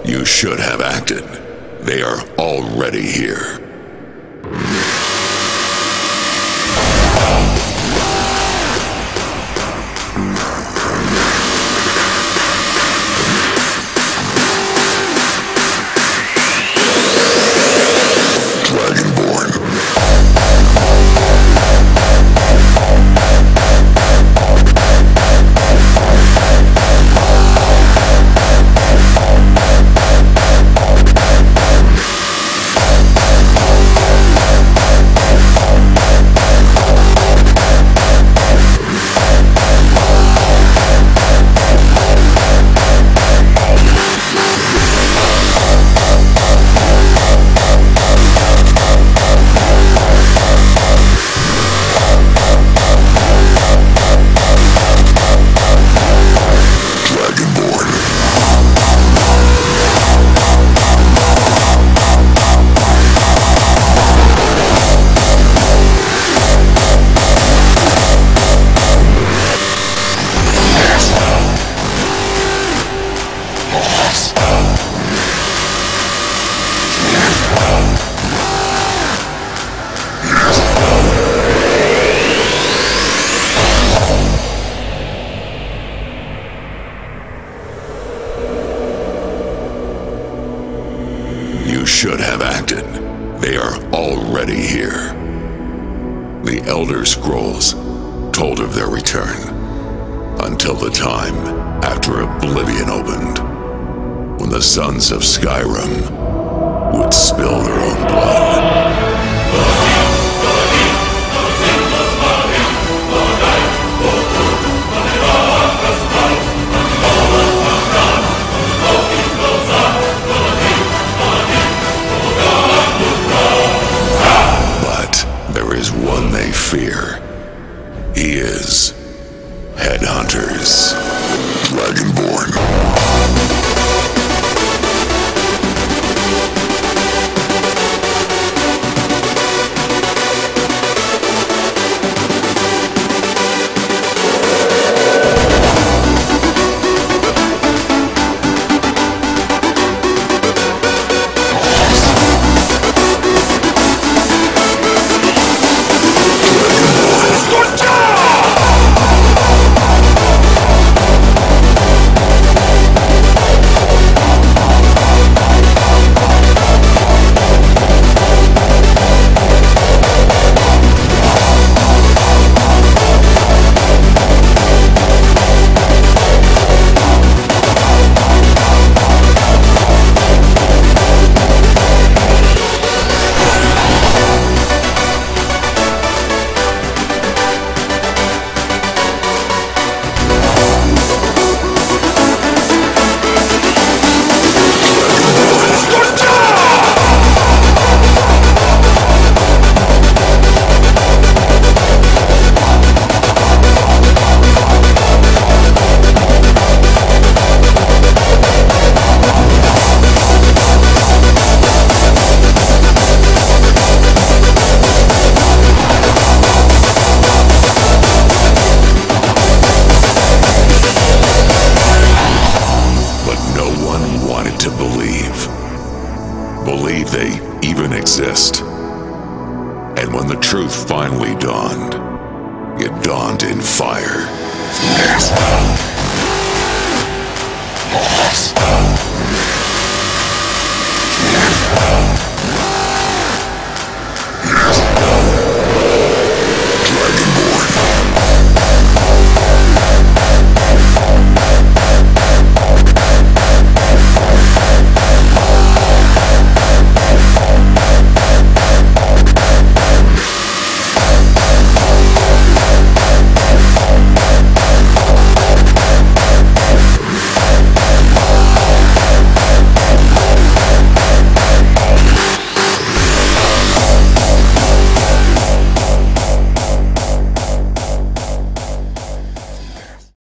You should have acted. They are already here. You should have acted. They are already here. The Elder Scrolls told of their return until the time after Oblivion opened, when the sons of Skyrim would spill their own blood. There is one they fear. He is Headhunters, Dragonborn. Believe they even exist. And when the truth finally dawned, it dawned in fire.